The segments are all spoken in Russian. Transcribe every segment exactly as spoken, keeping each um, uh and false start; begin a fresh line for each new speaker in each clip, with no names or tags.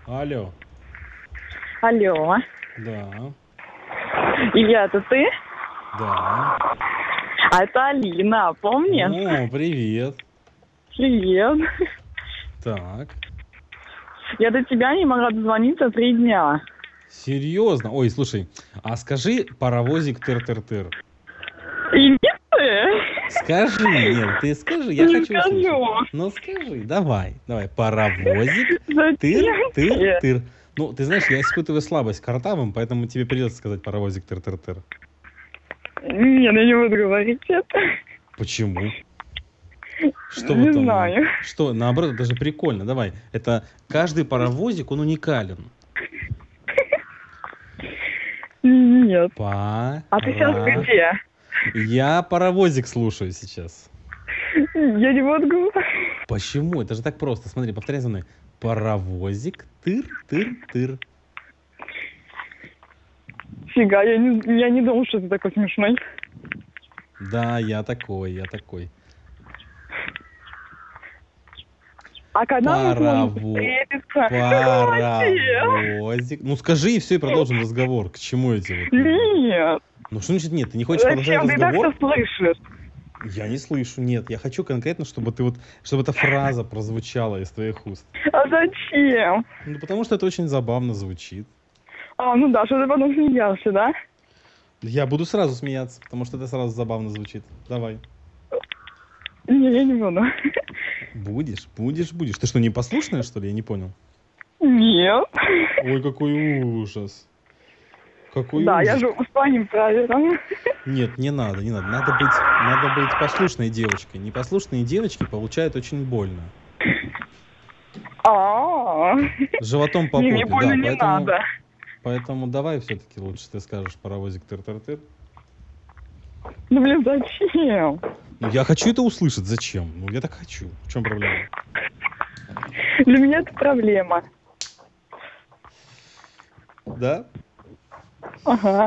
Алло.
Алло.
Да.
Илья, это ты?
Да.
А это Алина, помнишь?
О, привет.
Привет.
Так.
Я до тебя не могла дозвониться три дня.
Серьезно? Ой, слушай, а скажи паровозик тыр-тыр-тыр.
И нет ты?
Скажи, нет, ты скажи, я
Не
хочу услышать.
скажу.
Ну скажи, давай, давай, паровозик
Зачем тебе?
тыр-тыр-тыр. Ну, ты знаешь, я испытываю слабость к картавым, поэтому тебе придется сказать паровозик тыр-тыр-тыр.
Нет, я не буду говорить это.
Почему? Что
Не
вот там?
знаю.
Что, наоборот, это же прикольно. Давай, это каждый паровозик, он уникален.
Нет.
Пара...
А ты сейчас где?
Я паровозик слушаю сейчас.
Я не буду говорить.
Почему? Это же так просто. Смотри, повторяй за мной. Паровозик тыр-тыр-тыр.
Фига, я не, я не думал, что ты такой смешной.
Да, я такой, я такой.
А когда мы сможем
Парово...
встретиться?
Паровозик. Ну скажи и все, и продолжим разговор. К чему эти вот?
Нет.
Ну что значит нет? Ты не хочешь продолжать
Зачем? Ты так
разговор?
все слышишь.
Я не слышу, нет. Я хочу конкретно, чтобы ты вот, чтобы эта фраза прозвучала из твоих уст.
А зачем?
Ну потому что это очень забавно звучит.
А, ну да, что ты потом смеялся, да?
Я буду сразу смеяться, потому что это сразу забавно звучит. Давай.
Не, я не буду.
Будешь, будешь, будешь. Ты что, непослушная, что ли? Я не понял.
Нет.
Ой, какой ужас. Какой
Да,
ужас.
я живу с твоим правилом.
Нет, не надо, не надо. Надо быть, надо быть послушной девочкой. Непослушные девочки получают очень больно.
А,
Животом по
не,
попе,
не больно
да.
не
Поэтому,
надо.
поэтому давай все-таки лучше ты скажешь паровозик тыр-тыр-тыр.
Ну, блин, зачем?
Ну, я хочу это услышать. Зачем? Ну, я так хочу. В чем проблема?
Для меня это проблема.
Да?
Ага.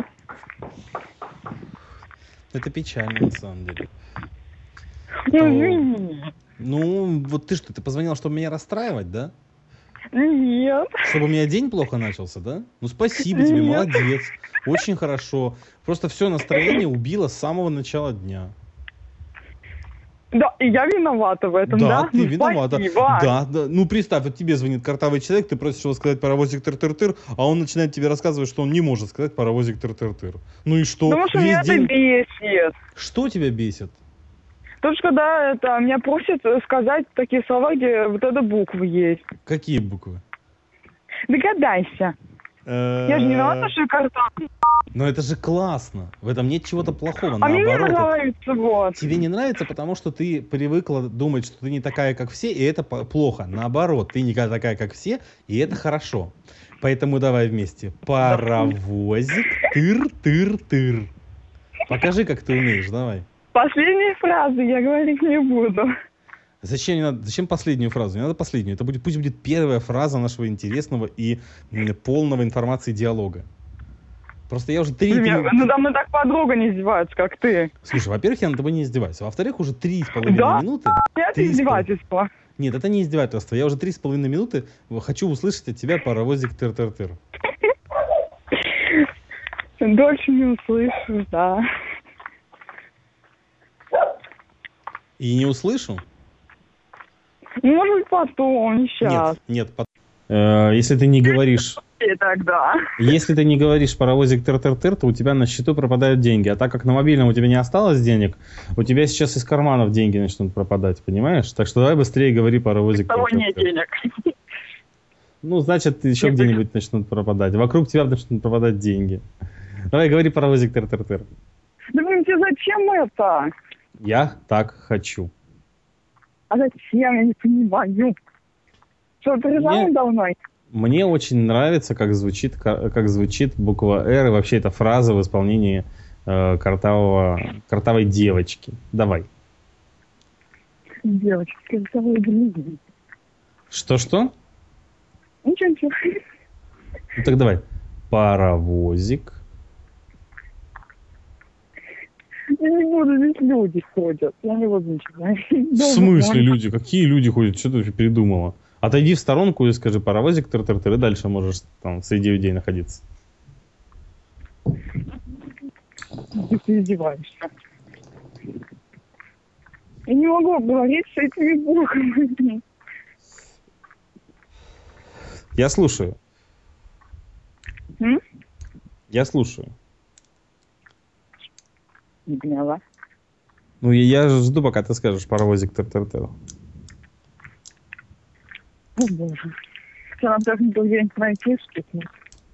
Это печально, на самом деле.
Ну,
То-
извини.
Ну, вот ты что, ты позвонила, чтобы меня расстраивать, да?
Нет.
Чтобы у меня день плохо начался, да? Ну, спасибо тебе,
Нет.
молодец. Очень хорошо. Просто все настроение убило с самого начала дня.
Да, и я виновата в этом, да?
ты
Ну,
виновата.
спасибо.
Да, да. Ну, представь, вот тебе звонит картавый человек, ты просишь его сказать паровозик тыр-тыр-тыр, а он начинает тебе рассказывать, что он не может сказать паровозик тыр-тыр-тыр. Ну и что?
Потому что
Весь
меня это
день...
бесит.
Что тебя бесит?
Потому что когда это, меня просят сказать такие слова, где вот эта буква есть.
Какие буквы?
Догадайся. Я же не виновата, что я картавая.
Но это же классно. В этом нет чего-то плохого.
А мне не
Наоборот, это-
нравится, вот.
тебе не нравится, потому что ты привыкла думать, что ты не такая, как все, и это по- плохо. Наоборот, ты не такая, как все, и это хорошо. Поэтому давай вместе. Паровозик тыр-тыр-тыр. Покажи, как ты умеешь, давай.
Последние фразы я говорить не буду.
Зачем, не надо, зачем последнюю фразу? Не надо последнюю. Это будет, пусть будет первая фраза нашего интересного и м, полного информации диалога. Просто я уже три...
Меня-
три-
Надо мной так подруга не издевается, как ты.
Слушай, во-первых, я над тобой не издеваюсь. А во-вторых, уже три с половиной
Да?
минуты...
Это
три с пол-
издевательство.
Нет, это не издевательство. Я уже три с половиной минуты хочу услышать от тебя паровозик тыр-тыр-тыр.
Дольше не услышу, да.
И не услышу?
Ну, может быть, потом, не сейчас.
Нет, нет. пот- Э, Если ты не говоришь...
И тогда.
Если ты не говоришь паровозик тыр-тыр-тыр, то у тебя на счету пропадают деньги. А так как на мобильном у тебя не осталось денег, у тебя сейчас из карманов деньги начнут пропадать, понимаешь? Так что давай быстрее говори паровозик
Того нет
тыр-тыр-тыр.
денег.
Ну, значит, еще
Нет,
где-нибудь начнут пропадать. Вокруг тебя начнут пропадать деньги. Давай говори паровозик тыр-тыр-тыр.
Да блин, тебе зачем это?
Я так хочу.
А зачем? Я не понимаю. Что, ты
Мне-
давно?
Мне очень нравится, как звучит, ка- как звучит буква «Р» и вообще эта фраза в исполнении э, картавого, картавой девочки. Давай.
Девочка, как зовут блин.
Что-что?
Ничего, ничего.
Ну так давай. Паровозик.
Я не буду, здесь люди ходят. Я не буду ничего.
В смысле люди? Какие люди ходят? Что ты вообще придумала? Отойди в сторонку и скажи паровозик, тыр-тыр-тыр, и дальше можешь там среди людей находиться.
Ты издеваешься. Я не могу говорить с этими буквами.
Я слушаю.
М?
Я слушаю.
Не поняла.
Ну, я, я жду, пока ты скажешь паровозик, тыр-тыр-тыр.
О, боже. Вчера технику где-нибудь найти, стукнуть.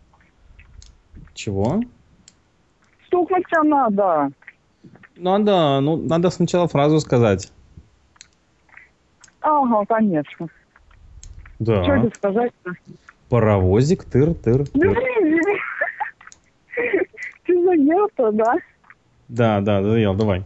Чего?
Стукнуть тебя надо.
Надо, ну, надо сначала фразу сказать.
Ага, конечно.
Да.
Что тебе сказать-то?
Паровозик, тыр-тыр-тыр.
Ты заел-то, да?
Да, да, заел, давай.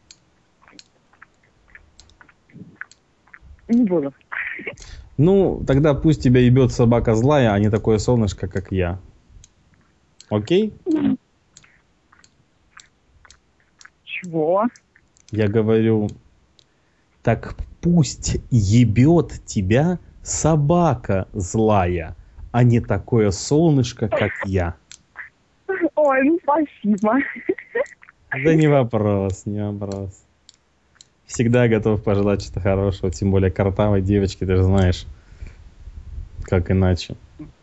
Не буду.
Ну, тогда пусть тебя ебет собака злая, а не такое солнышко, как я. Окей?
Чего?
Я говорю, так пусть ебет тебя собака злая, а не такое солнышко, как я.
Ой, ну спасибо.
Да не вопрос, не вопрос. Всегда готов пожелать что-то хорошего, тем более картавой девочке, ты же знаешь, как иначе.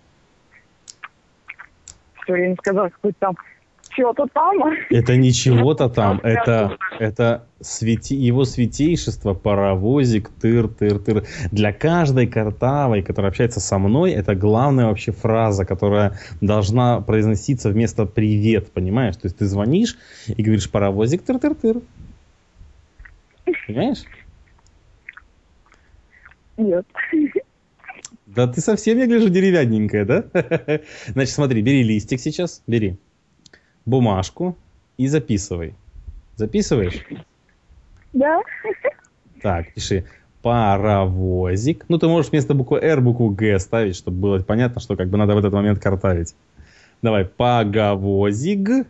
Что, я не сказала, какой там чего-то там?
Это не чего-то там, это, это свети, его святейшество, паровозик, тыр-тыр-тыр. Для каждой картавой, которая общается со мной, это главная вообще фраза, которая должна произноситься вместо «привет», понимаешь? То есть ты звонишь и говоришь «паровозик, тыр-тыр-тыр». Понимаешь?
Нет.
Да ты совсем, я гляжу, деревянненькая, да? Значит, смотри, бери листик сейчас, бери бумажку и записывай. Записываешь?
Да?
Так, пиши паровозик. Ну, ты можешь вместо буквы «Р» букву «Г» ставить, чтобы было понятно, что как бы надо в этот момент картавить. Давай, паговозик.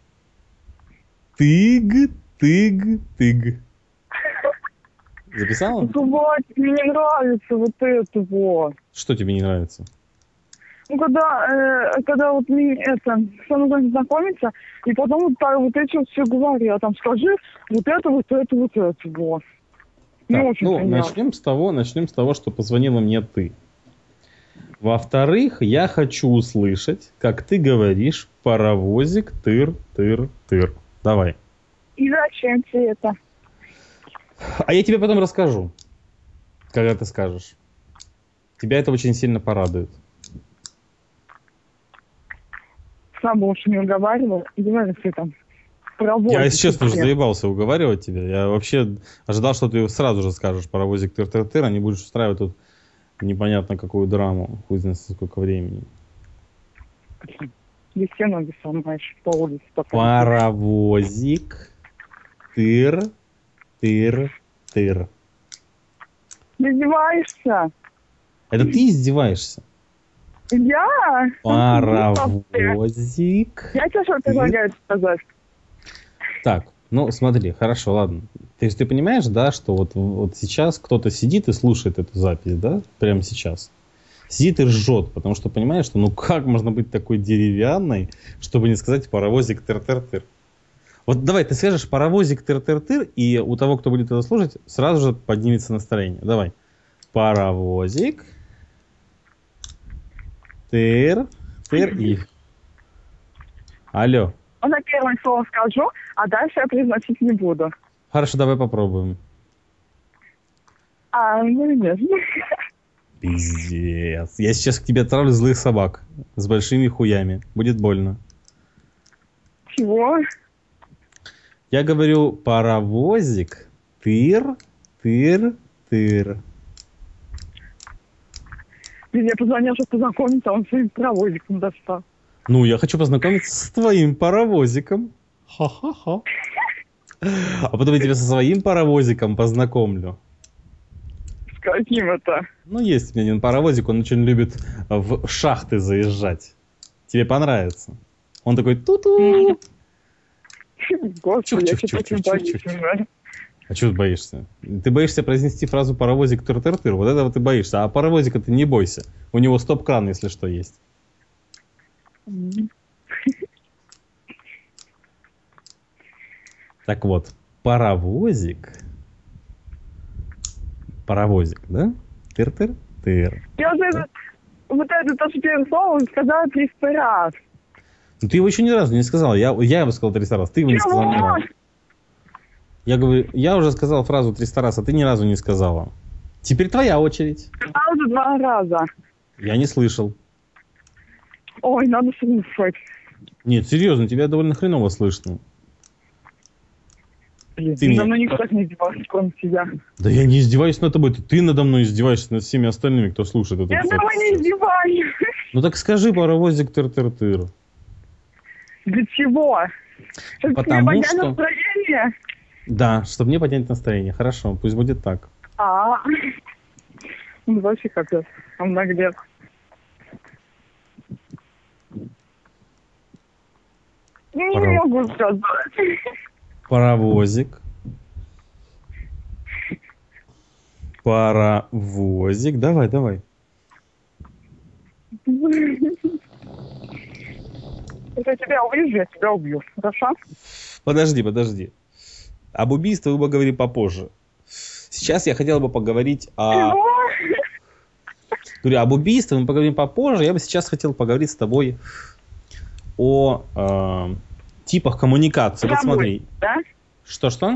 Тыг, тыг, тыг. Записала?
Вот, мне не нравится вот это вот.
Что тебе не нравится?
Ну, когда, э, когда вот мне это, со мной знакомиться, и потом вот, так, вот эти вот все говорят, там, скажи вот это, вот это, вот это, вот. Не
Так,
очень
ну,
приятно.
начнем с того, начнем с того, что позвонила мне ты. Во-вторых, я хочу услышать, как ты говоришь паровозик, тыр, тыр, тыр. Давай.
И зачем тебе это?
А я тебе потом расскажу, когда ты скажешь. Тебя это очень сильно порадует.
Сам больше не уговаривал, и говорит, ты там проводишь.
Я, если честно, уже заебался уговаривать тебя. Я вообще ожидал, что ты сразу же скажешь паровозик, тыр, тыр, тыр, а не будешь устраивать тут непонятно какую драму, хуй знает сколько времени.
Здесь все ноги сломаешь по улице.
Паровозик, тыр, тыр, тыр.
Ты издеваешься?
Это ты издеваешься?
Я?
Паровозик.
Я тебе что предлагаю сказать?
Так, ну смотри, хорошо, ладно. То есть ты понимаешь, да, что вот, вот сейчас кто-то сидит и слушает эту запись, да, прямо сейчас. Сидит и ржет, потому что понимаешь, что ну как можно быть такой деревянной, чтобы не сказать паровозик тыр-тыр-тыр. Вот давай, ты скажешь паровозик тыр-тыр-тыр, и у того, кто будет это слушать, сразу же поднимется настроение. Давай. Паровозик. Тыр. Тыр и... Алло.
На первое слово скажу, а дальше я произносить не буду.
Хорошо, давай попробуем.
А, ну нет.
Пиздец. Я сейчас к тебе отправлю злых собак с большими хуями. Будет больно.
Чего?
Я говорю паровозик, тыр, тыр, тыр.
Я позвонил, чтобы познакомиться, а он своим паровозиком достал.
Ну, я хочу познакомиться с твоим паровозиком. Ха-ха-ха. А потом я тебя со своим паровозиком познакомлю.
С каким это?
Ну, есть у меня один паровозик, он очень любит в шахты заезжать. Тебе понравится. Он такой ту-ту.
Господи, я
Чух-чух-чух-чух-чух.
что-то очень боюсь уже.
А чего ты боишься? Ты боишься произнести фразу «паровозик тыр-тыр-тыр». Вот этого ты боишься. А паровозика ты не бойся. У него стоп-кран, если что, есть.
М.
Так вот, паровозик. Паровозик, да? Тыр-тыр-тыр.
Я вот это, вот это тоже первое слово сказала триста раз.
Ну ты его еще ни разу не сказал. Я, я его сказал триста раз, ты его не сказал ни разу. Я говорю, я уже сказал фразу триста раз, а ты ни разу не сказала. Теперь твоя очередь.
Сказала уже два раза.
Я не слышал.
Ой, надо слушать.
Нет, серьезно, тебя довольно хреново слышно.
Блин,
Ты
надо
мне-
мной никто так не издевался, кроме тебя.
Да я не издеваюсь над тобой, это ты надо мной издеваешься, над всеми остальными, кто слушает это.
Я
всё
давай не
сейчас.
издеваюсь.
Ну так скажи паровозик тыр-тыр-тыр.
Для чего? Чтобы
Потому
тебе поднять
что-
настроение?
Да, чтобы мне поднять настроение. Хорошо, пусть будет так.
А, ну вообще капец. Он наглец. Ну, не
Паров-
могу сказать.
Паровозик. Паровозик. Давай, давай.
Если я тебя увижу, я тебя убью. Хорошо?
Подожди, подожди. Об убийстве мы поговорим попозже. Сейчас я хотел бы поговорить о...
Чего?
Говорю, об убийстве мы поговорим попозже. Я бы сейчас хотел поговорить с тобой о э, типах коммуникации. Вот
Домой,
смотри.
да?
Что-что?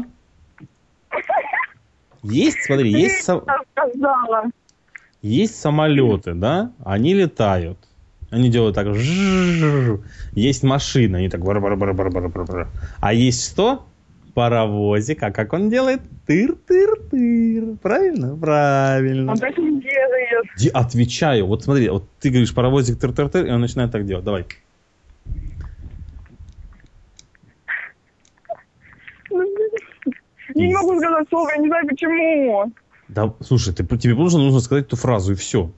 Есть, смотри, есть, со-
Я сказала.
есть самолеты, да? Они летают. Они делают так. жжж. Есть машины, они так. бар-бар-бар-бар-бар-бар. А есть что? Паровозик. А как он делает? Тыр-тыр-тыр. Правильно? Правильно.
Он так не делает.
Ди- Отвечаю. Вот смотри, вот ты говоришь паровозик тыр-тыр-тыр, и он начинает так делать. Давай.
Я не могу сказать слово, я не знаю почему.
Да, слушай, ты, тебе просто нужно сказать эту фразу, и все.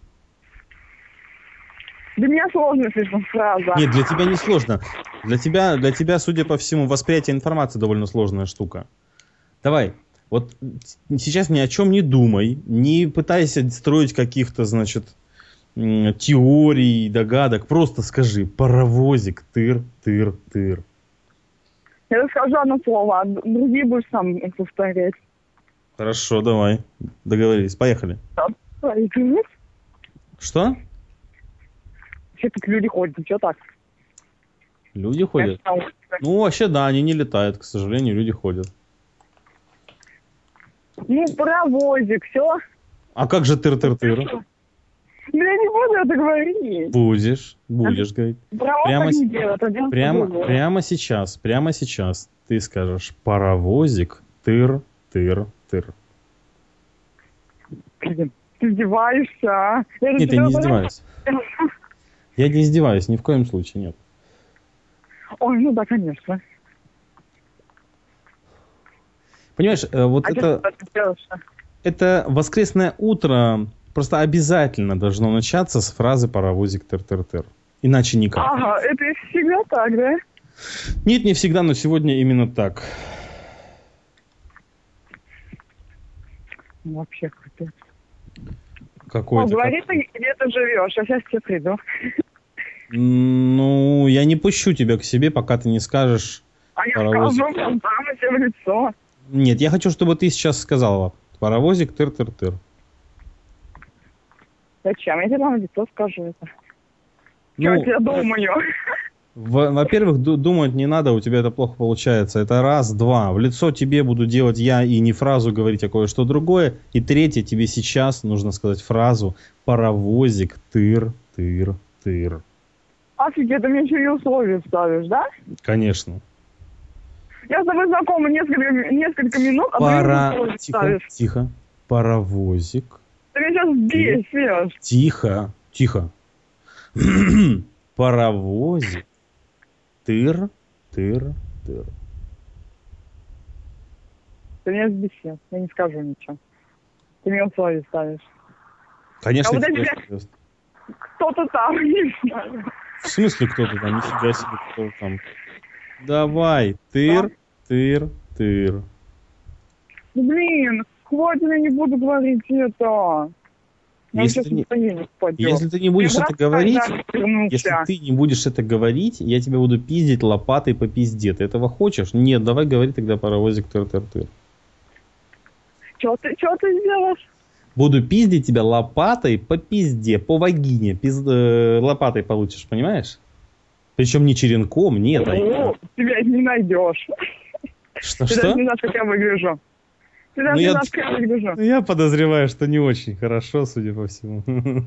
Для меня сложная слишком фраза.
Нет, для тебя не сложно. Для тебя, для тебя, судя по всему, восприятие информации довольно сложная штука. Давай, вот сейчас ни о чем не думай, не пытайся строить каких-то, значит, м, теорий, догадок. Просто скажи паровозик, тыр, тыр, тыр.
Я скажу одно слово, а д- другие будешь сам повторять.
Хорошо, давай. Договорились. Поехали.
Ой, ты нет?
Что?
Все тут люди ходят, ну что так?
Люди ходят?
Я знаю.
Ну, вообще, да, они не летают, к сожалению, люди ходят.
Ну, паровозик, все.
А как же тыр-тыр-тыр?
Да я не буду это говорить.
Будешь, будешь говорить.
Паровоз
Прямо
так
с-
не делает, а делает
Прямо,
по-другому.
прямо сейчас, прямо сейчас ты скажешь паровозик, тыр, тыр, тыр.
Блин, ты издеваешься, а? Я же
Нет, я
тебя
не
знаю.
издеваюсь. Я не издеваюсь, ни в коем случае, нет.
Ой, ну да, конечно.
Понимаешь, э, вот
А
это,
что ты делаешь?
это воскресное утро просто обязательно должно начаться с фразы паровозик, тыр, тыр, тыр. Иначе никак.
Ага, это всегда так, да?
Нет, не всегда, но сегодня именно так.
Ну, вообще капец.
Какой
О,
это?
говори ты, где ты живешь, я сейчас к тебе приду.
Ну, я не пущу тебя к себе, пока ты не скажешь.
А я
Паровозик.
скажу прям там тебе в лицо.
Нет, я хочу, чтобы ты сейчас сказала. Паровозик, тыр-тыр-тыр.
Зачем? Я тебе там в лицо скажу это.
Ну,
Как я думаю.
в- во-первых, ду- думать не надо, у тебя это плохо получается. Это раз, два. В лицо тебе буду делать я и не фразу говорить, а кое-что другое. И третье, тебе сейчас нужно сказать фразу паровозик, тыр-тыр-тыр.
Офигеть, ты мне еще и условия ставишь, да?
Конечно.
Я с тобой знакома несколько, несколько минут, а ты мне
Пара...
условия
Тихо,
ставишь.
тихо. Паровозик.
Ты меня сейчас бесишь.
Тихо, тихо. Паровозик. Тыр, тыр, тыр.
Ты меня взбесил. Я не скажу ничего. Ты мне условия ставишь.
Конечно,
А вот
тебе
эти-
серьезно.
Кто-то там, не знаю.
В смысле кто-то там? Нифига себе, кто там. Давай, тыр, тыр, тыр.
Блин, хватит, я не буду говорить это. Я
Если
сейчас
ты, не,
настроение упадет.
если ты не будешь
Я
это
брат
говорить,
тогда вернулся.
если ты не будешь это говорить, я тебя буду пиздить лопатой по пизде. Ты этого хочешь? Нет, давай говори тогда паровозик тыр-тыр-тыр.
Что ты, что ты сделаешь?
Буду пиздить тебя лопатой по пизде, по вагине. Пиз... э, лопатой получишь, понимаешь? Причем не черенком, нет. А...
О, тебя не найдешь.
Что,
Ты
что?
даже не знаешь, как я выгляжу. Ты даже
Ну,
не
я-
знаешь, как я выгляжу.
Я подозреваю, что не очень хорошо, судя по всему.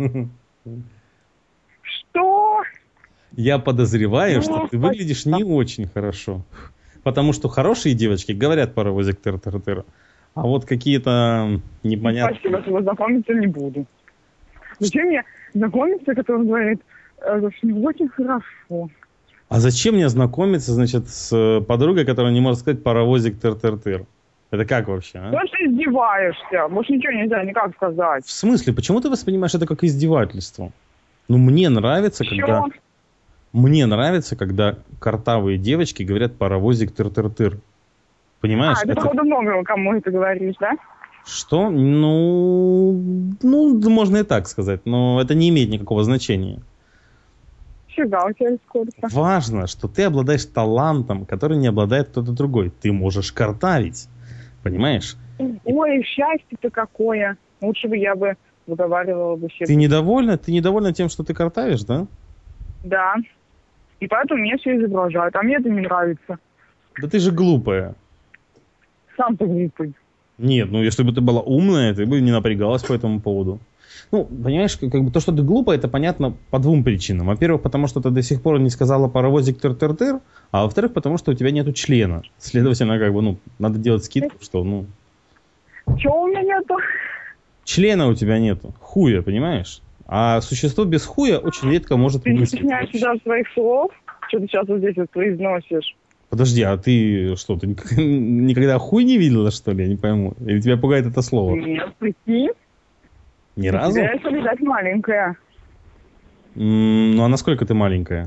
Что?
Я подозреваю, что
Ну,
ты выглядишь не очень хорошо. Потому что хорошие девочки говорят паровозик тыр-тыр-тыр. А вот какие-то непонятные...
Спасибо, с тобой знакомиться не буду. Зачем мне знакомиться, который говорит, э, что не очень хорошо?
А зачем мне знакомиться, значит, с подругой, которая не может сказать паровозик тыр-тыр-тыр? Это как вообще, а?
Ну, ты издеваешься. Больше ничего нельзя никак сказать.
В смысле? Почему ты воспринимаешь это как издевательство? Ну, мне нравится, когда...
Чё?
Мне нравится, когда картавые девочки говорят паровозик тыр-тыр-тыр. Понимаешь?
А, ты,
Это-
походу, много кому это говоришь, да?
Что? Ну, ну, да можно и так сказать, но это не имеет никакого значения.
Фига у тебя сколько.
Важно, что ты обладаешь талантом, который не обладает кто-то другой. Ты можешь картавить. Понимаешь?
Ой, счастье-то какое. Лучше бы я бы выговаривала бы себе.
Ты недовольна? Ты недовольна тем, что ты картавишь, да?
Да. И поэтому меня все изображают. А мне это не нравится.
Да ты же глупая.
Сам ты глупый.
Нет, ну если бы ты была умная, ты бы не напрягалась по этому поводу. Ну, понимаешь, как, как бы то, что ты глупая, это понятно по двум причинам. Во-первых, потому что ты до сих пор не сказала паровозик тыр-тыр-тыр, а во-вторых, потому что у тебя нету члена. Следовательно, как бы, ну, надо делать скидку, что, ну,
Чего у меня нету?
члена у тебя нету, хуя, понимаешь? А существо без хуя очень редко может
Ты не
мыслить.
стесняешься даже своих слов? Что ты сейчас вот здесь вот произносишь?
Подожди, а ты что, ты ник- никогда хуй не видела, что ли? Я не пойму. Или тебя пугает это слово?
Нет, прикинь.
Ни
У
разу?
тебя есть обязательно маленькая.
М, Ну, а насколько ты маленькая?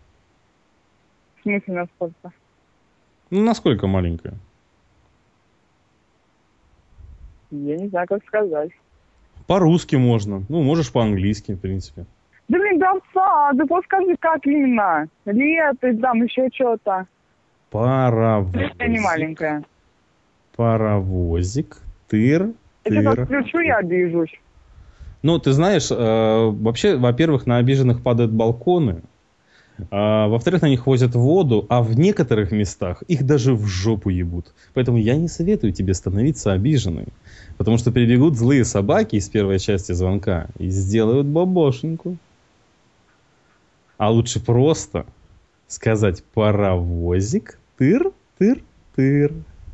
В смысле, насколько?
Ну, насколько маленькая?
Я не знаю, как сказать.
По-русски можно. Ну, можешь по-английски, в принципе.
Да блин, да отца, да вот скажи, как именно? Лет, и там еще что-то.
Паровозик.
Я не маленькая.
Паровозик. Тыр.
Если я
Тыр.
включу, я обижусь.
Ну, ты знаешь, э, вообще, во-первых, на обиженных падают балконы. А, во-вторых, на них возят воду, а в некоторых местах их даже в жопу ебут. Поэтому я не советую тебе становиться обиженной. Потому что прибегут злые собаки из первой части звонка и сделают бабошеньку. А лучше просто сказать паровозик, тыр, тыр, тыр.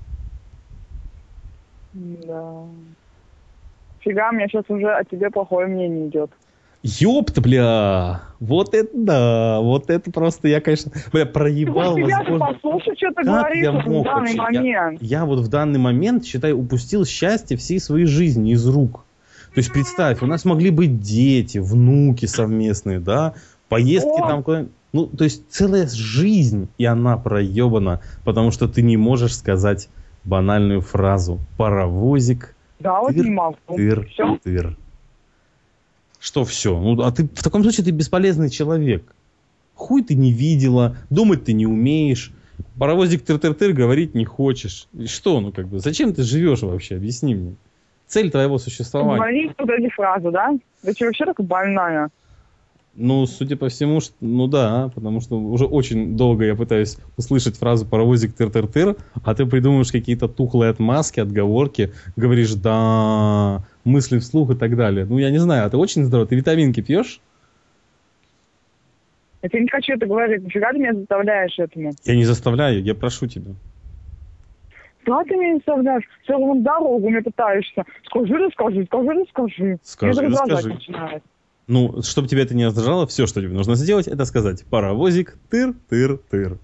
Да. Фига, мне сейчас уже о тебе плохое мнение идет.
Ёпта, бля, вот это да, вот это просто я, конечно, бля, проебал,
Ты вот себя
возможно.
послушай, что ты
Как
говоришь
я
вот в
мог
данный
вообще? Я,
момент.
я вот в данный момент, считай, упустил счастье всей своей жизни из рук. То есть представь, у нас могли быть дети, внуки совместные, да, поездки
О!
там куда-нибудь. Ну, то есть целая жизнь, и она проебана, потому что ты не можешь сказать банальную фразу «паровозик,
Да, вот
тыр,
не могу.
тыр,
Все.
тыр». Что все? Ну, а ты в таком случае ты бесполезный человек. Хуй ты не видела, думать ты не умеешь, паровозик тыр-тыр-тыр говорить не хочешь. И что, ну как бы, зачем ты живешь вообще? Объясни мне. Цель твоего существования.
Говорить вот эти фразы, да? Да ты вообще такая больная.
Ну, судя по всему, что, ну да, потому что уже очень долго я пытаюсь услышать фразу паровозик тыр-тыр-тыр, а ты придумываешь какие-то тухлые отмазки, отговорки, говоришь да, мысли вслух и так далее. Ну, я не знаю, а ты очень здоров. Ты витаминки пьешь?
Я тебе не хочу это говорить. Нифига ты меня заставляешь этому.
Я не заставляю, я прошу тебя.
Да, ты меня не заставляешь. Целую дорогу мне пытаешься. Скажи, расскажи, скажи, расскажи.
Скажи,
Меня раздражать
расскажи.
начинает.
Ну, чтобы тебя это не раздражало, все, что тебе нужно сделать, это сказать паровозик тыр-тыр-тыр.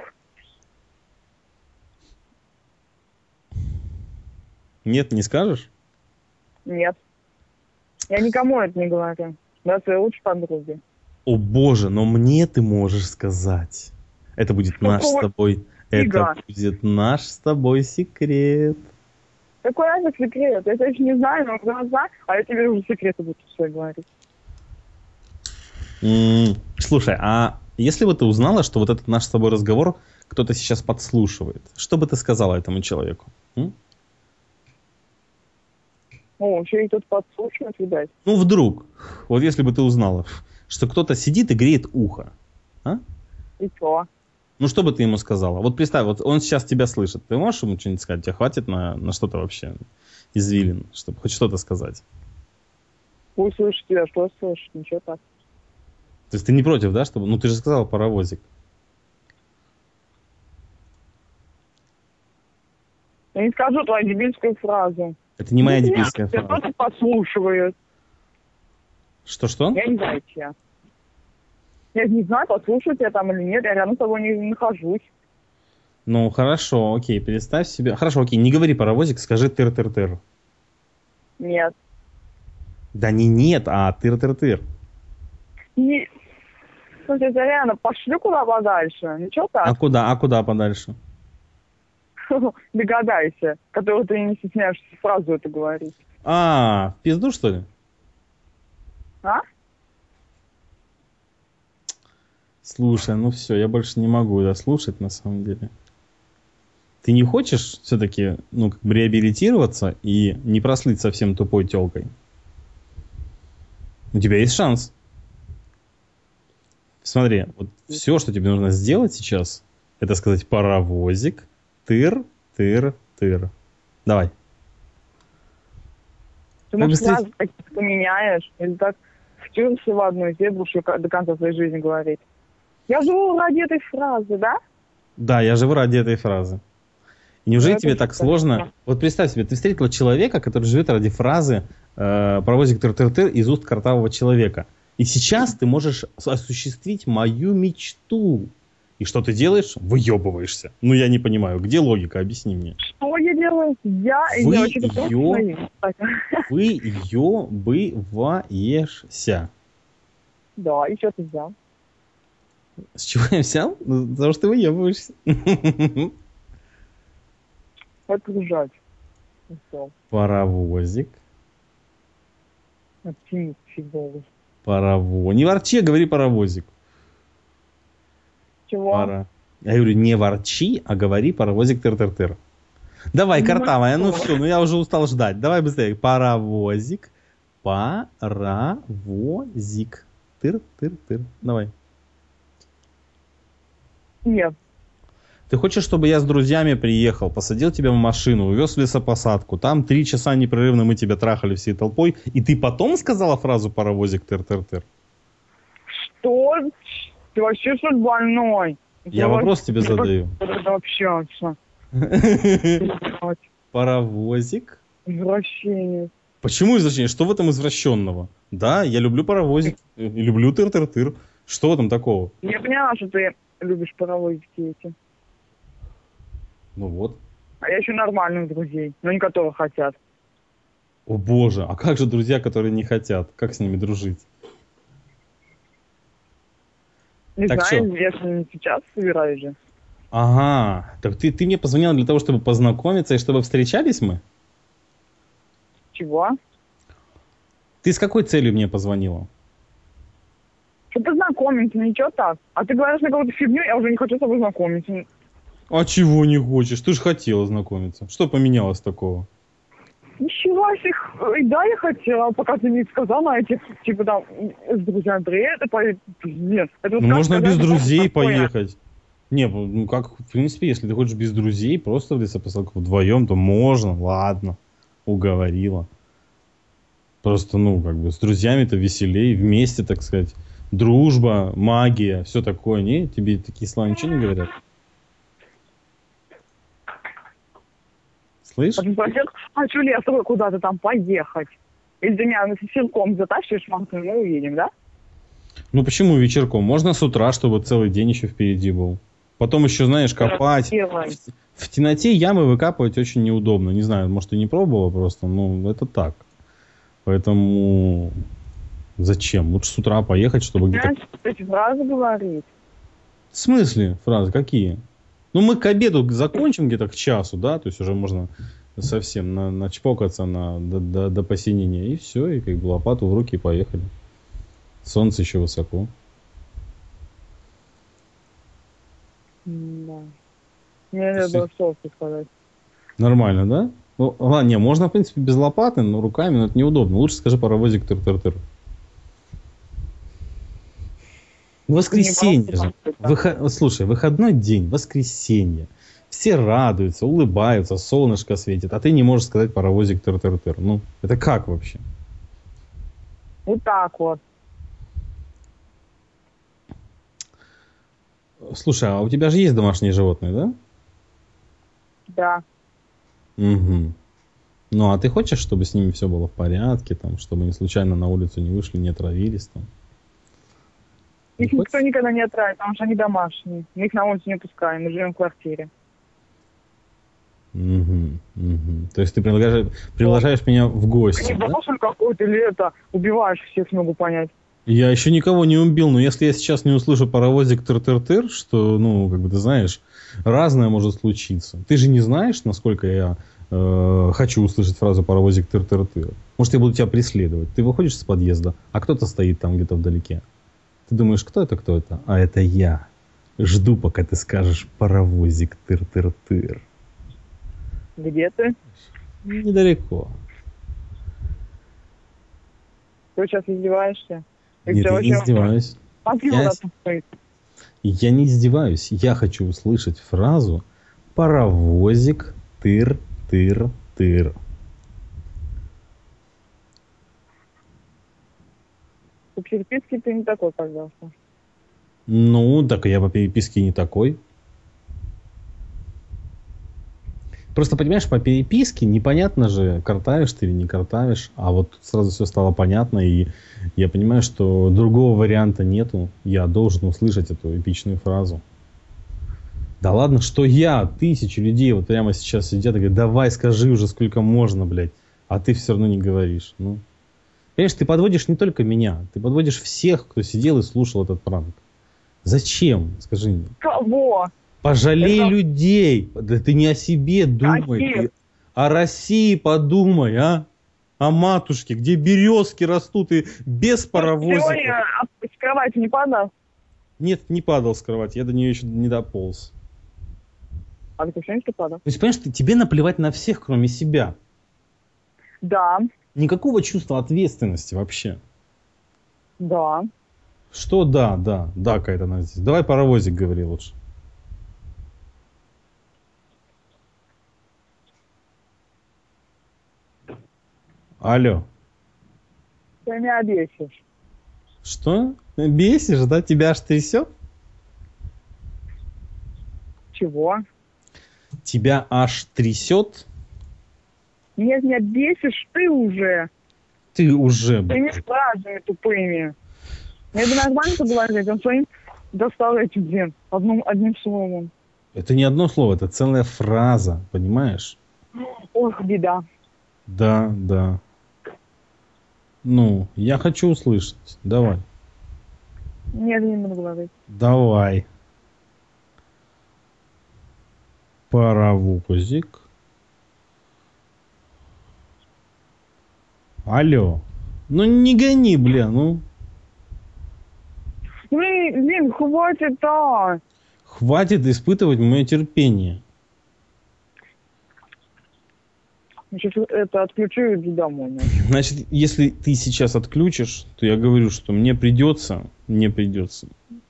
Нет, не скажешь?
Нет. Я никому это не говорю. Да, своей лучшей подруге.
О боже, но мне ты можешь сказать. Это будет наш с
Какого
тобой.
фига?
Это будет наш с тобой секрет.
Какой разный секрет? Я тебя еще не знаю, но глаза, а я тебе уже секреты буду все говорить.
М, Слушай, а если бы ты узнала, что вот этот наш с тобой разговор кто-то сейчас подслушивает, что бы ты сказала этому человеку? М?
О, еще и тут подслушивать, видать.
Ну, вдруг, вот если бы ты узнала, что кто-то сидит и греет ухо, а?
И что?
Ну, что бы ты ему сказала? Вот представь, вот он сейчас тебя слышит. Ты можешь ему что-нибудь сказать? Тебе хватит на, на что-то вообще извилин, чтобы хоть что-то сказать?
Пусть слышит тебя, что слышит, ничего так.
То есть ты не против, да, чтобы... Ну, ты же сказал паровозик.
Я не скажу твою дебильскую фразу.
Это не моя
Ну,
дебильская
нет, тебя
фраза.
просто подслушивают.
Что-что?
Я не знаю, чья. Я не знаю, подслушивают тебя там или нет, я рядом с тобой не, не нахожусь.
Ну, хорошо, окей, представь себе... Хорошо, окей, не говори паровозик, скажи тыр-тыр-тыр.
Нет.
Да не нет, а тыр-тыр-тыр.
Не... Слушай, я реально пошлю куда подальше. Ничего
А
так?
куда, а куда подальше?
Догадайся, которую ты не стесняешься фразу это говорить.
А, в пизду, что ли?
А?
Слушай, ну все, я больше не могу это слушать, на самом деле. Ты не хочешь все-таки, ну, как бы реабилитироваться и не прослыть совсем тупой телкой? У тебя есть шанс. Смотри, вот все, что тебе нужно сделать сейчас, это сказать паровозик, тыр, тыр, тыр. Давай.
Ты, может,
быстрее-
фразы какие-то поменяешь? Или так втюришься в одну, и тебе будешь её до конца своей жизни говорить? Я живу ради этой фразы, да?
Да, я живу ради этой фразы. И неужели
Ну,
тебе
это
так
что-то.
сложно? Вот представь себе, ты встретила человека, который живет ради фразы э, «паровозик тыр-тыр-тыр» из уст картавого человека. И сейчас ты можешь осуществить мою мечту. И что ты делаешь? Выебываешься. Ну, я не понимаю, где логика? Объясни мне.
Что я делаю? Я
Вы
я вообще-то просто
её-
своим. Так.
Выебываешься.
Да, и что ты взял?
С чего я взял? Ну, потому что ты выебываешься.
Отгружать. И всё.
Паровозик.
Оптимист фиговый.
Паровоз. Не ворчи, а говори паровозик.
Чего?
Пара. Я говорю, не ворчи, а говори паровозик тыр-тыр-тыр. Давай,
Ну,
картавая, ну
что?
все, ну я уже устал ждать. Давай быстрее. Паровозик, паровозик, тыр-тыр-тыр. Давай.
Нет.
Ты хочешь, чтобы я с друзьями приехал, посадил тебя в машину, увез в лесопосадку, там три часа непрерывно мы тебя трахали всей толпой, и ты потом сказала фразу паровозик тыр-тыр-тыр?
Что? Ты вообще что ли больной?
Я
Ты
вопрос тебе
вообще-
задаю.
Это общаться.
Паровозик?
Извращение.
Почему извращение? Что в этом извращенного? Да, я люблю паровозик, и люблю тыр-тыр-тыр. Что в этом такого?
Я поняла, что ты любишь паровозики эти.
Ну вот.
А я еще нормальных друзей, но не которые хотят.
О боже, а как же друзья, которые не хотят? Как с ними дружить?
Не
Так
знаю,
чё?
если не сейчас собираюсь же.
Ага, так ты, ты мне позвонила для того, чтобы познакомиться и чтобы встречались мы?
Чего?
Ты с какой целью мне позвонила?
Что познакомиться, ничего так. А ты говоришь на какую-то фигню, я уже не хочу с тобой знакомиться.
А чего не хочешь? Ты же хотела знакомиться. Что поменялось такого?
Ничего себе. И да, я хотела, пока ты не сказала эти, типа там, с друзьями Андрея, это по... Нет. Это вот
Ну,
как
можно
сказать,
без
это
друзей
такое.
поехать. Не, ну как, в принципе, если ты хочешь без друзей, просто в лесопосадку вдвоем, то можно, ладно, уговорила. Просто, ну, как бы, с друзьями-то веселей, вместе, так сказать. Дружба, магия, все такое. Не, тебе такие слова ничего не говорят? Слышь?
А ты спросил, хочу ли я с тобой куда-то там поехать? Или ты меня силком затащишь, в машину, мы уедем, да?
Ну, почему вечерком? Можно с утра, чтобы целый день еще впереди был. Потом еще, знаешь, копать.
Делай.
В, в темноте ямы выкапывать очень неудобно. Не знаю, может, ты не пробовала просто, но это так. Поэтому зачем? Лучше с утра поехать, чтобы где-то...
Знаешь, эти фразы говорить.
В смысле фразы? Какие? Ну, мы к обеду закончим где-то к часу, да? То есть уже можно совсем, на, начпокаться на, до, до, до посинения. И все, и как бы лопату в руки и поехали. Солнце еще высоко.
Да. Мне надо было солнце сказать.
Нормально, да? Ну, ладно, не, можно, в принципе, без лопаты, но руками, но это неудобно. Лучше скажи паровозик тыр-тыр-тыр. Воскресенье же. Выход... Слушай, выходной день, воскресенье. Все радуются, улыбаются, солнышко светит, а ты не можешь сказать паровозик тыр-тыр-тыр. Ну, это как вообще?
Вот так вот.
Слушай, а у тебя же есть домашние животные, да?
Да.
Угу. Ну, а ты хочешь, чтобы с ними все было в порядке, там, чтобы они случайно на улицу не вышли, не отравились там?
Их не никто никогда не отравит, потому что они домашние. Мы их на улицу не пускаем, мы живем в квартире.
Угу, угу. То есть ты приглашаешь, приглашаешь меня в гости,
не
да?
Не какой-то или это, убиваешь всех, могу понять.
Я еще никого не убил, но если я сейчас не услышу паровозик тыр-тыр-тыр, что, ну, как бы ты знаешь, разное может случиться. Ты же не знаешь, насколько я э, хочу услышать фразу паровозик тыр-тыр-тыр. Может, я буду тебя преследовать. Ты выходишь из подъезда, а кто-то стоит там где-то вдалеке. Ты думаешь, кто это, кто это? А это я. Жду, пока ты скажешь паровозик тыр-тыр-тыр.
Где ты?
Недалеко.
Ты сейчас издеваешься?
Нет, я не издеваюсь. Я... я не издеваюсь. Я хочу услышать фразу паровозик тыр-тыр-тыр.
По переписке ты не такой, пожалуйста.
Ну, так я по переписке не такой. Просто, понимаешь, по переписке непонятно же, картавишь ты или не картавишь. А вот тут сразу все стало понятно. И я понимаю, что другого варианта нету. Я должен услышать эту эпичную фразу. Да ладно, что я? Тысячи людей вот прямо сейчас сидят и говорят, давай скажи уже сколько можно, блядь. А ты все равно не говоришь. Ну. Понимаешь, ты подводишь не только меня. Ты подводишь всех, кто сидел и слушал этот пранк. Зачем? Скажи мне.
Кого?
Пожалей это... людей. Да ты не о себе думай. Ты о России подумай, а? О матушке, где березки растут и без паровозика.
Сегодня с кровати не падал?
Нет, не падал с кровати. Я до нее еще не дополз.
А ты вообще не падал?
То есть, понимаешь, ты, тебе наплевать на всех, кроме себя.
Да.
Никакого чувства ответственности вообще.
Да.
Что да, да, да, какая-то она здесь. Давай паровозик говори лучше. Алло.
Ты меня бесишь.
Что? Бесишь, да? Тебя аж трясет?
Чего?
Тебя аж трясет?
Нет, меня бесишь ты уже.
Ты уже,
Ты не фразами тупыми. Мне бы нормально поговорить, он своим достал этим блин, одним, одним словом.
Это не одно слово, это целая фраза, понимаешь?
Ох, беда.
Да, да. Ну, я хочу услышать. Давай.
Нет, не буду говорить.
Давай. Паровозик. Алло. Ну не гони, бля, ну.
Блин, блин, хватит, а.
Хватит испытывать мое терпение.
Сейчас это отключу и иду домой.
Значит, если ты сейчас отключишь, то я говорю, что мне придется, мне придется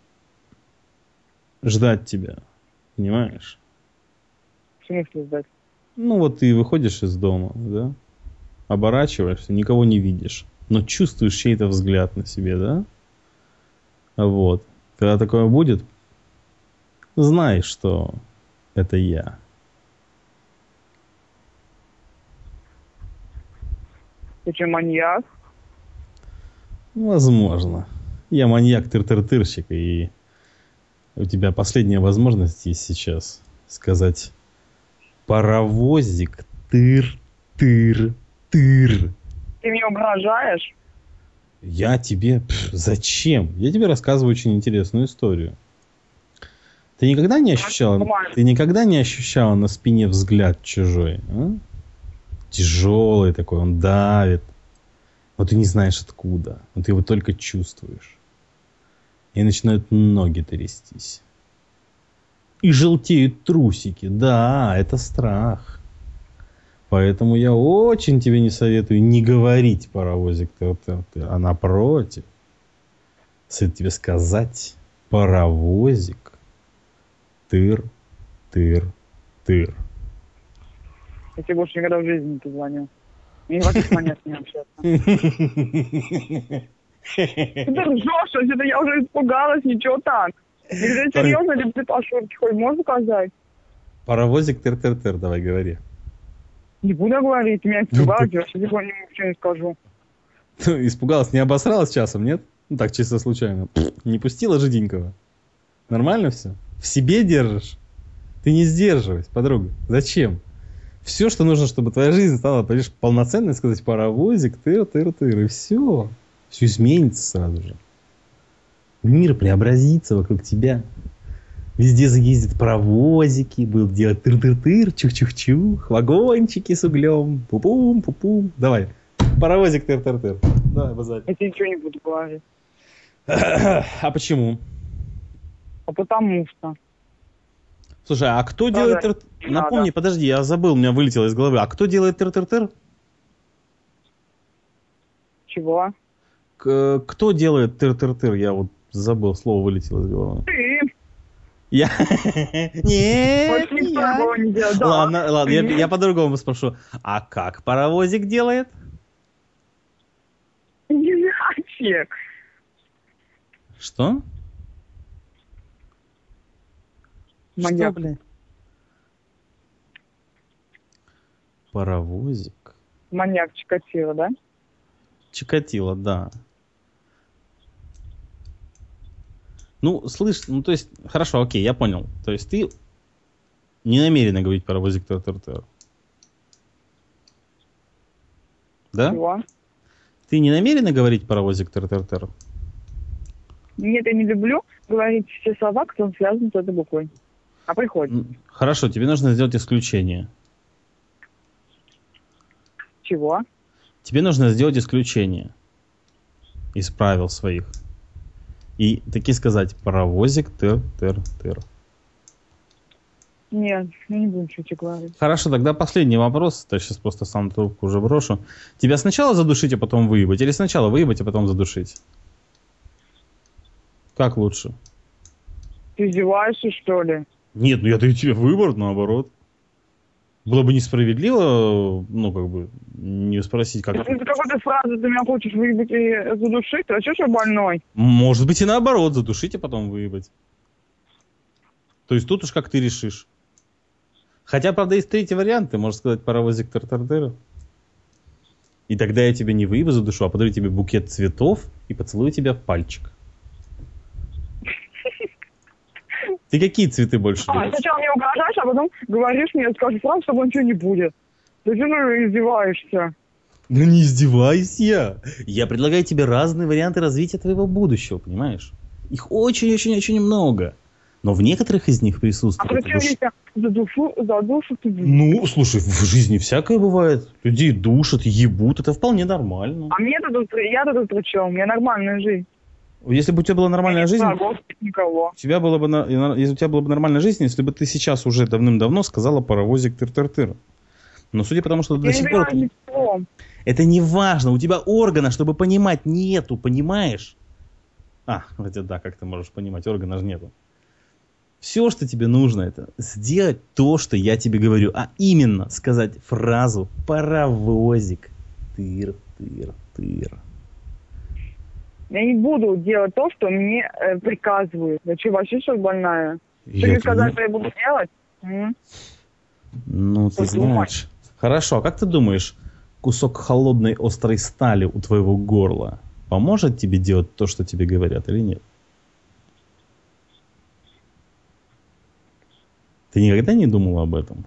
ждать тебя. Понимаешь?
В смысле ждать?
Ну вот ты выходишь из дома, да? Оборачиваешься, никого не видишь, но чувствуешь чей-то взгляд на себе, да? Вот. Когда такое будет, знай, что это я.
Ты что, маньяк?
Возможно. Я маньяк тыр-тыр-тырщик, и у тебя последняя возможность есть сейчас сказать паровозик тыр-тыр-тыр.
Ты мне угрожаешь?
Я тебе... Пф, зачем? Я тебе рассказываю очень интересную историю. Ты никогда не ощущала... Ты никогда не ощущала на спине взгляд чужой, а? Тяжелый такой, он давит. Но ты не знаешь откуда. Но ты его только чувствуешь. И начинают ноги трястись. И желтеют трусики. Да, это страх. Поэтому я очень тебе не советую не говорить паровозик тыр-тыр-тыр, а напротив. Советую тебе сказать паровозик тыр-тыр-тыр.
Я тебе больше никогда в жизни не позвоню. Мне не хватит монет с ним общаться. Ты ржешь, что-то я уже испугалась, ничего так. Или ты серьезно, или ты по шутке хоть можешь сказать?
Паровозик тыр-тыр-тыр, давай говори.
Не буду говорить, меня испугалась, я себе ничего не скажу.
Испугалась, не обосралась часом, нет? Ну так, чисто случайно. Не пустила жиденького. Нормально все? В себе держишь? Ты не сдерживайся, подруга. Зачем? Все, что нужно, чтобы твоя жизнь стала, понимаешь, полноценной, сказать паровозик, тыр-тыр-тыр, и все. Все изменится сразу же. Мир преобразится вокруг тебя. Везде заездят паровозики, будут делать тыр-тыр-тыр, чух-чух-чух, вагончики с углем, пу-пум, пу-пум. Давай, паровозик тыр-тыр-тыр. Давай, базарь.
Я тебе ничего не буду говорить.
А почему?
А потому что.
Слушай, а кто
Надо.
делает тыр-тыр? Напомни,
Надо.
подожди, я забыл, у меня вылетело из головы. А кто делает тыр-тыр-тыр?
Чего?
К- Кто делает тыр-тыр-тыр? Я вот забыл, слово вылетело из головы.
Ты.
Я? Нет,
Больше
не
никто
я.
такого не делает. Да.
Ладно, ладно, я,
Ты.
я по-другому спрошу. А как паровозик делает?
Иначе.
Что?
Маньяк.
Что, блядь? Паровозик.
Маньяк Чикатило, да?
Чикатило, да. Ну, слышь, ну то есть, хорошо, окей, я понял. То есть ты не намерена говорить паровозик тыр-тыр-тыр. Да?
Чего?
Ты не намерена говорить паровозик тыр-тыр-тыр?
Нет, я не люблю говорить все слова, которые связаны с этой буквой. А приходится.
М, Хорошо, тебе нужно сделать исключение.
Чего?
Тебе нужно сделать исключение из правил своих. И таки сказать паровозик тыр-тыр-тыр.
Нет, я не буду ничего тебе говорить.
Хорошо, тогда последний вопрос. Я сейчас просто сам трубку уже брошу. Тебя сначала задушить, а потом выебать? Или сначала выебать, а потом задушить? Как лучше?
Ты издеваешься, что ли?
Нет, ну я даю тебе выбор, наоборот. Было бы несправедливо, ну, как бы, не спросить, как...
Из-за какой-то фразы ты меня хочешь выебать и задушить? А что ж я больной?
Может быть и наоборот, задушить, а потом выебать. То есть тут уж как ты решишь. Хотя, правда, есть третий вариант. Ты можешь сказать паровозик тыр-тыр-тыр. И тогда я тебя не выебу за душу, а подарю тебе букет цветов и поцелую тебя в пальчик. Ты какие цветы больше
А,
любишь?
сначала мне угрожаешь, а потом говоришь мне, скажешь сразу, что ничего не будет. Ты же ну, издеваешься.
Ну не издевайся. Я предлагаю тебе разные варианты развития твоего будущего, понимаешь? Их очень-очень-очень много. Но в некоторых из них
А
присутствует...
зачем
душ-
я за душу, за душу ты...
Ну, слушай, в жизни всякое бывает. Людей душат, ебут. Это вполне нормально.
А мне тут, я тут при чем? У меня нормальная жизнь.
Если бы у тебя была нормальная жизнь...
Врагов никого.
У тебя была бы, на- и на- если у тебя была бы нормальная жизнь, если бы ты сейчас уже давным-давно сказала паровозик тыр-тыр-тыр. Но судя по тому, что ты
Я
до
не
сих пор...
понимаю ничего.
Это не важно. У тебя органа, чтобы понимать, нету, понимаешь? А, хотя да, как ты можешь понимать, органа же нету. Все, что тебе нужно, это сделать то, что я тебе говорю. А именно сказать фразу паровозик тыр-тыр-тыр.
Я не буду делать то, что мне э, приказывают. Я что, вообще что ли больная?
Я
Что мне
тебе
сказать,
не-
что я буду делать? М?
Ну, ты
Подумай.
знаешь. Хорошо, а как ты думаешь, кусок холодной острой стали у твоего горла поможет тебе делать то, что тебе говорят, или нет? Ты никогда не думала об этом?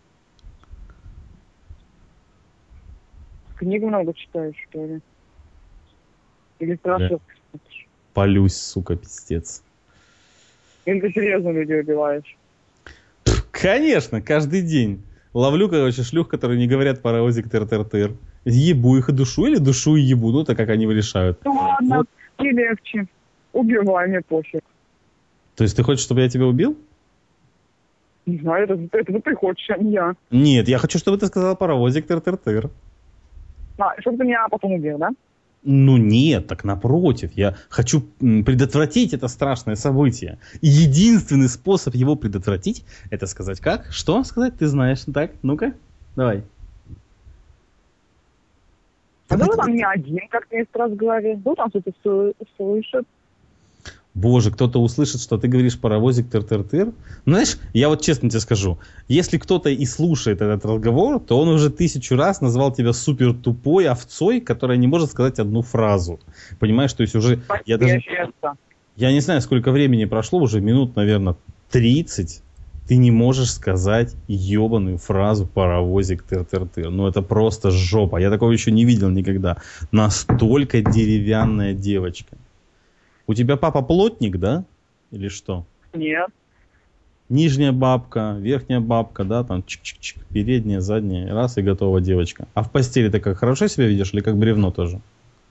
Книг много читаешь, что ли? Или страшилки смотришь?
Полюсь, сука, пиздец.
Или ты серьезно людей убиваешь?
Конечно, каждый день. Ловлю, короче, шлюх, которые не говорят паровозик тыр-тыр-тыр. Ебу их и душу, или душу и ебу, ну, так как они решают.
Ну ладно,
Вот.
не легче. Убивай, мне пофиг.
То есть ты хочешь, чтобы я тебя убил?
Не знаю, это, это ты хочешь, а не я.
Нет, я хочу, чтобы ты сказал паровозик тыр-тыр-тыр.
А, чтобы ты меня потом убил, да?
Ну нет, так напротив. Я хочу м, предотвратить это страшное событие. И единственный способ его предотвратить, это сказать как? Что сказать? Ты знаешь. Так, ну-ка, давай.
А
Давай,
да
давай.
там не один, как мне раз говорит. Да там кто-то слы- слышит.
Боже, кто-то услышит, что ты говоришь паровозик тыр-тыр-тыр. Знаешь, я вот честно тебе скажу, если кто-то и слушает этот разговор, то он уже тысячу раз назвал тебя супер тупой овцой, которая не может сказать одну фразу. Понимаешь, то есть уже... Я даже... Я не знаю, сколько времени прошло, уже минут, наверное, тридцать. Ты не можешь сказать ебаную фразу паровозик тыр-тыр-тыр. Ну это просто жопа. Я такого еще не видел никогда. Настолько деревянная девочка. У тебя папа плотник, да? Или что?
Нет.
Нижняя бабка, верхняя бабка, да, там чик-чик-чик, передняя, задняя, раз и готова девочка. А в постели ты как, хорошо себя видишь или как бревно тоже?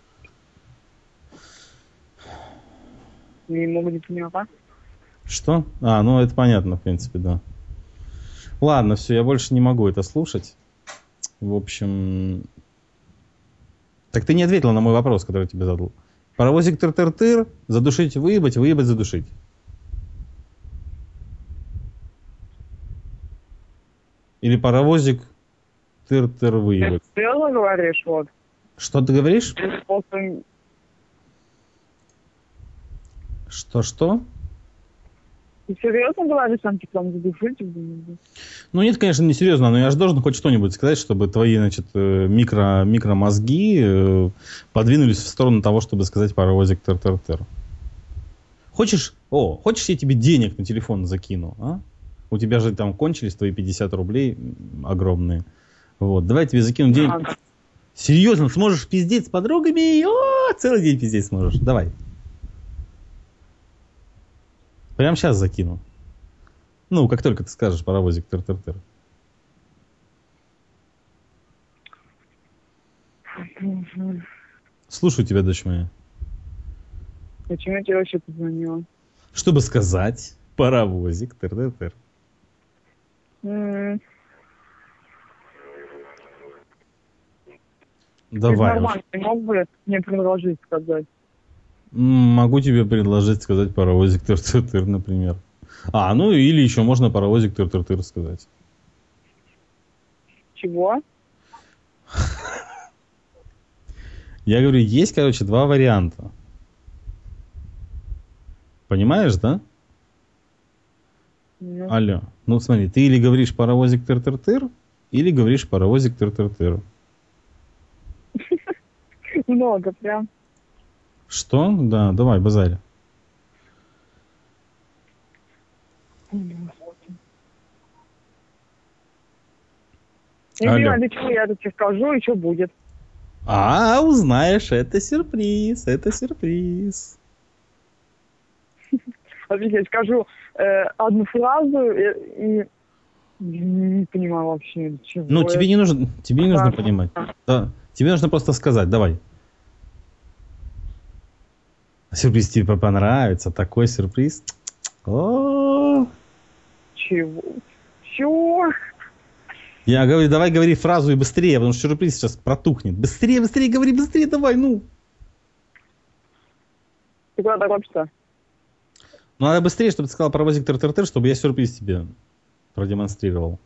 Не могу не понимать.
Что? А, ну это понятно, в принципе, да. Ладно, все, я больше не могу это слушать. В общем... Так ты не ответила на мой вопрос, который я тебе задал. Паровозик тыр-тыр-тыр, задушить, выебать, выебать, задушить. Или паровозик тыр-тыр, выебать.
Ты серьезно говоришь, вот?
Что ты говоришь?
Ты просто...
Что-что?
Ты серьезно говоришь, там типа там задушить?
Ну нет, конечно, не серьезно, но я же должен хоть что-нибудь сказать, чтобы твои, значит, микро, микромозги э, подвинулись в сторону того, чтобы сказать паровозик тыр-тыр-тыр. Хочешь, о, хочешь, я тебе денег на телефон закину, а? У тебя же там кончились твои пятьдесят рублей огромные. Вот, давай я тебе закину денег.
А.
Серьезно, сможешь пиздеть с подругами? О, целый день пиздеть сможешь. Давай. Прямо сейчас закину. Ну, как только ты скажешь паровозик тыр-тыр-тыр. Слушаю тебя, дочь моя.
Почему я тебе вообще позвонила?
Чтобы сказать паровозик тыр-тыр-тыр.
М. Ты
Давай.
нормально, ты мог бы мне предложить сказать?
М, Могу тебе предложить сказать паровозик тыр-тыр-тыр, например. А, ну или еще можно паровозик тыр-тыр-тыр сказать.
Чего?
Я говорю, есть, короче, два варианта. Понимаешь, да?
Ну,
Алло. Ну смотри, ты или говоришь паровозик тыр-тыр-тыр, или говоришь паровозик тыр-тыр-тыр.
много прям.
Что? Да, давай, базарь.
Не
Алло.
понимаю, для чего я это тебе скажу и что будет.
А, узнаешь, это сюрприз, это сюрприз.
Офигеть, скажу э, одну фразу и, и не понимаю вообще, чего.
Ну,
это.
тебе не нужно, тебе не нужно
Да.
понимать. Да. Тебе нужно просто сказать, давай. Сюрприз тебе понравится, такой сюрприз. О,
Чего? Чего?
я говорю, давай говори фразу и быстрее, потому что сюрприз сейчас протухнет. Быстрее, быстрее, говори, быстрее, давай, ну.
Ты куда торопишься?
Ну, надо быстрее, чтобы ты сказал паровозик тыр-тыр-тыр, чтобы я сюрприз тебе продемонстрировал.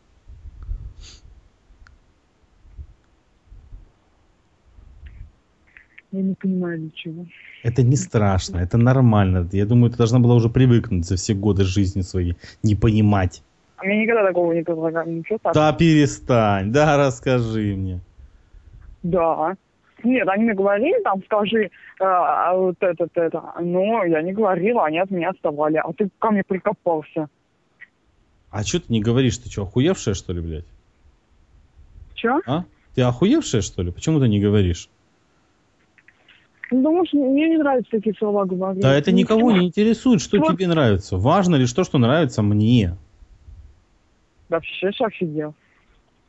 Я не понимаю, для чего.
Это не страшно, это нормально. Я думаю, ты должна была уже привыкнуть за все годы жизни своей, не понимать.
А мне никогда такого не предлагали. Ничего так.
Да перестань, да расскажи мне.
Да. Нет, они мне говорили, там, скажи, э, а вот это, это. Но я не говорила, они от меня отставали. А ты ко мне прикопался.
А что ты не говоришь? Ты что, охуевшая, что ли, блядь?
Че?
А? Ты охуевшая, что ли? Почему ты не говоришь?
Ну, потому что мне не нравятся такие слова говорить.
Да это никого
Ничего.
не интересует, что
Вот.
тебе нравится. Важно лишь то, что нравится мне.
Вообще, офигел.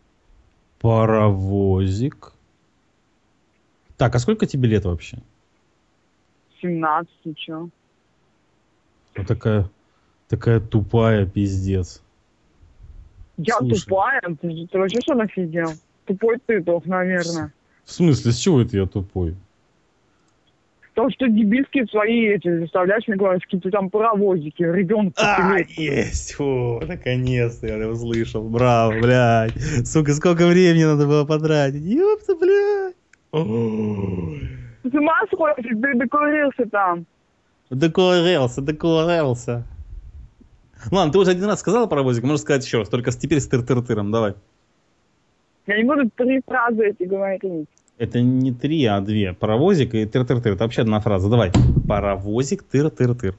Паровозик. Так, а сколько тебе лет вообще?
семнадцать, и чё?
Вот такая, такая тупая, пиздец.
Я
Слушай.
тупая? Ты, ты вообще что офигел? Тупой ты только, наверное.
В смысле, с чего это я тупой?
То, что дебильские свои эти заставляешь мне говорить, какие-то там паровозики, ребенка.
А, есть! Фу, наконец-то я услышал. Браво, блядь. Сука, сколько времени надо было потратить. Ёпта, блядь.
Ты с ума сходишь, ты докурился там.
Докурился, докурился. Ладно, ты уже один раз сказал паровозик, можешь сказать еще раз, только теперь с тыр-тыр-тыром, давай.
Я не буду три фразы эти говорить.
Это не три, а две. Паровозик и тыр-тыр-тыр. Это вообще одна фраза. Давай. Паровозик, тыр-тыр-тыр.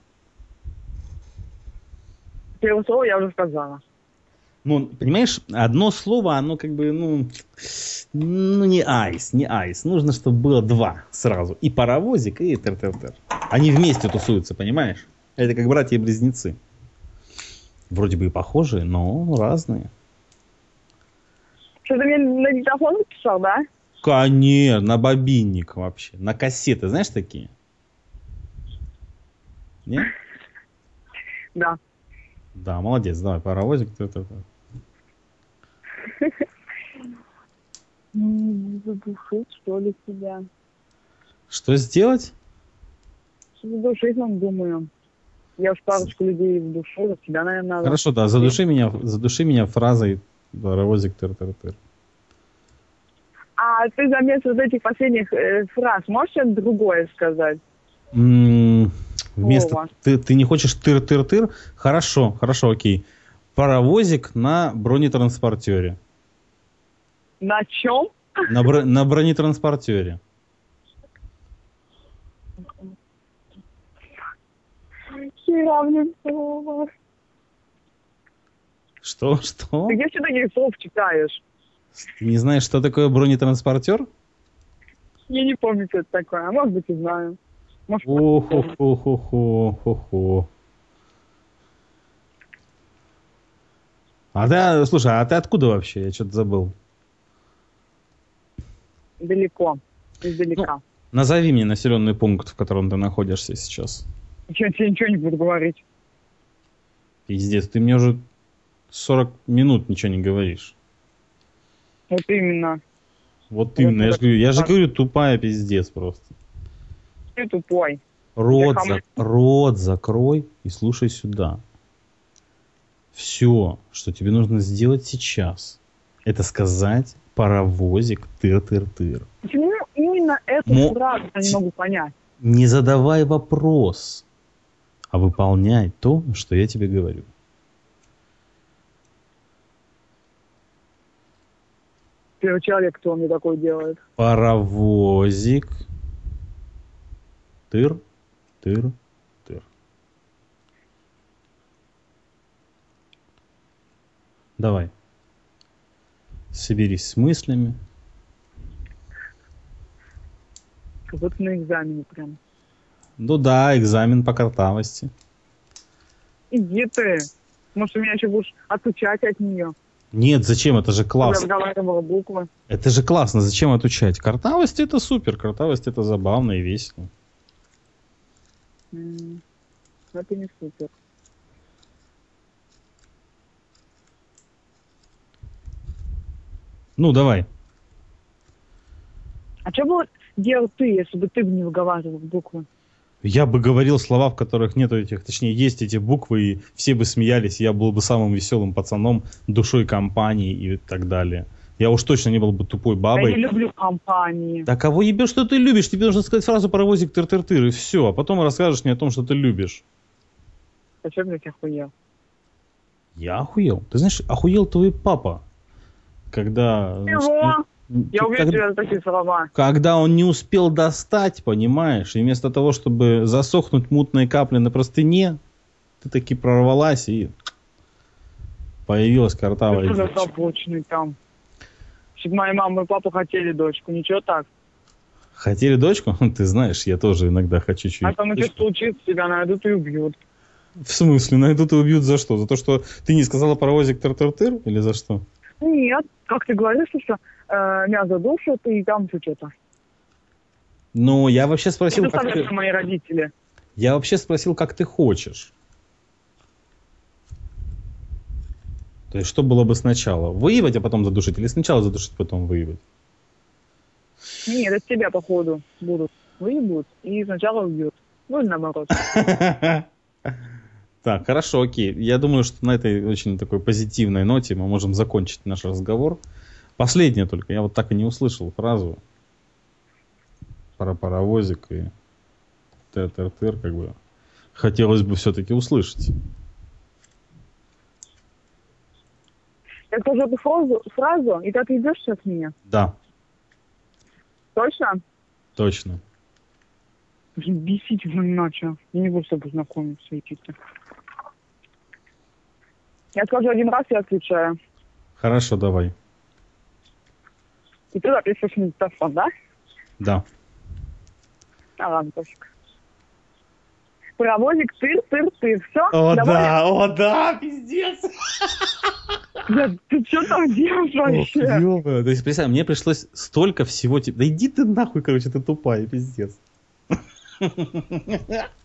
Первое слово я уже сказала.
Ну, понимаешь, одно слово, оно как бы, ну, ну не айс, не айс. Нужно, чтобы было два сразу. И паровозик, и тыр-тыр-тыр. Они вместе тусуются, понимаешь? Это как братья и близнецы. Вроде бы и похожие, но разные.
Что, ты мне на диктофон написал, да?
Конечно, на бобинник вообще. На кассеты, знаешь, такие? Нет?
Да.
Да, молодец, давай, паровозик. Тыр-тыр-тыр.
Задушить, что ли, себя?
Что сделать?
Задушить, нам думаю. Я уж парочку людей в душу, за тебя, наверное, надо.
Хорошо, да, задуши меня, задуши меня фразой паровозик тыр-тыр-тыр.
А ты заместо вот этих последних э, фраз можешь что-то другое сказать?
М-м, вместо
Слово.
ты, ты не хочешь тыр-тыр-тыр? Хорошо, хорошо, окей. Паровозик на бронетранспортере.
На чем?
На, бро- на бронетранспортере.
Хера мне слово.
Что, что?
Ты где все таких слов читаешь?
Ты не знаешь, что такое бронетранспортер?
Я не помню, что это такое. А может быть, и знаю. Может,
О-хо-хо-хо-хо-хо. А ты, слушай, а ты откуда вообще? Я что-то забыл.
далеко. Издалека.
Ну, назови мне населенный пункт, в котором ты находишься сейчас.
Я тебе ничего не буду говорить.
Пиздец, ты мне уже сорок минут ничего не говоришь.
Вот именно.
Вот именно, я же говорю, я же говорю, тупая пиздец просто.
Ты тупой.
Рот,
Я
за, рот закрой и слушай сюда. Все, что тебе нужно сделать сейчас, это сказать паровозик тыр-тыр-тыр.
Почему именно эту
Мо...
фразу я не могу понять?
Не задавай вопрос, а выполняй то, что я тебе говорю.
Первый человек, кто мне такое делает.
Паровозик тыр-тыр-тыр. Давай. Соберись с мыслями.
Как будто на экзамене прям.
Ну да, экзамен по картавости.
Иди ты. Может, ты меня еще будешь отучать от нее.
Нет, зачем? Это же
Я
классно.
разговаривала буквы.
Это же классно. Зачем отучать? Картавость это супер. Картавость это забавно и весело.
М, Это не супер.
Ну, давай.
А что бы делал ты, если бы ты бы не выговаривал буквы?
Я бы говорил слова, в которых нету этих, точнее, есть эти буквы, и все бы смеялись, и я был бы самым веселым пацаном, душой компании и так далее. Я уж точно не был бы тупой бабой.
Я не люблю компании.
Да кого ебешь, что ты любишь? Тебе нужно сказать фразу паровозик тыр-тыр-тыр, и все. А потом расскажешь мне о том, что ты любишь.
Зачем я охуел?
Я охуел. Ты знаешь, охуел твой папа. Когда...
Чего? Я уверен,
когда,
что такие слова.
когда он не успел достать, понимаешь, и вместо того, чтобы засохнуть мутные капли на простыне, ты таки прорвалась и появилась картавая
Ты
девочка.
озабоченный там. Чтобы моя мама и папа хотели дочку. Ничего так.
Хотели дочку? Ты знаешь, я тоже иногда хочу чуть-чуть.
А там если случится, тебя найдут и убьют.
В смысле? Найдут и убьют за что? За то, что ты не сказала паровозик тыр-тыр-тыр? Или за что?
Нет, как ты говоришь, что э, мясо душат и там все что-то.
Ну, я вообще спросил,
Это
как ты...
мои родители.
Я вообще спросил, как ты хочешь. То есть, что было бы сначала? Выебать, а потом задушить? Или сначала задушить, потом выебать?
Нет, это тебя, походу, будут выебут и сначала убьют. Ну, или наоборот.
Так, хорошо, окей. Я думаю, что на этой очень такой позитивной ноте мы можем закончить наш разговор. Последнее только. Я вот так и не услышал фразу про паровозик и тыр-тыр-тыр, как бы. Хотелось бы все-таки услышать.
Я скажу эту фразу, фразу, и ты отъебешь сейчас меня?
Да,
Точно?
точно.
Блин, бесить уже начал. Я не буду с тобой знакомиться, идите. Я скажу один раз, я отвечаю.
Хорошо, давай.
И ты записываешь на диктофон, да?
Да.
А, ладно, пофиг. Паровозик, тыр-тыр-тыр. Все?
О,
давай?
да, о, да, пиздец.
Да, ты что там делаешь вообще?
Ох, ёбаный. То есть, представь, мне пришлось столько всего... Да иди ты нахуй, короче, ты тупая, пиздец.